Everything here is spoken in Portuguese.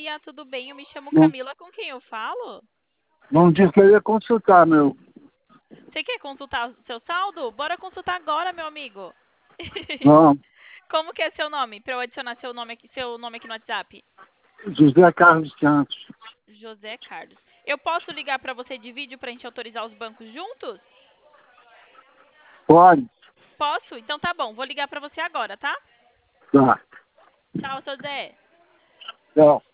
dia, tudo bem? Eu me chamo Não, Camila, com quem eu falo? não disse que eu ia consultar, meu. Você quer consultar o seu saldo? Bora consultar agora, meu amigo. Não, Como que é seu nome? Para eu adicionar seu nome aqui no WhatsApp. José Carlos Santos. José Carlos. Eu posso ligar para você de vídeo para a gente autorizar os bancos juntos? Pode? Posso? Então tá bom. Vou ligar para você agora, tá? Tá. Tchau, José. Tchau.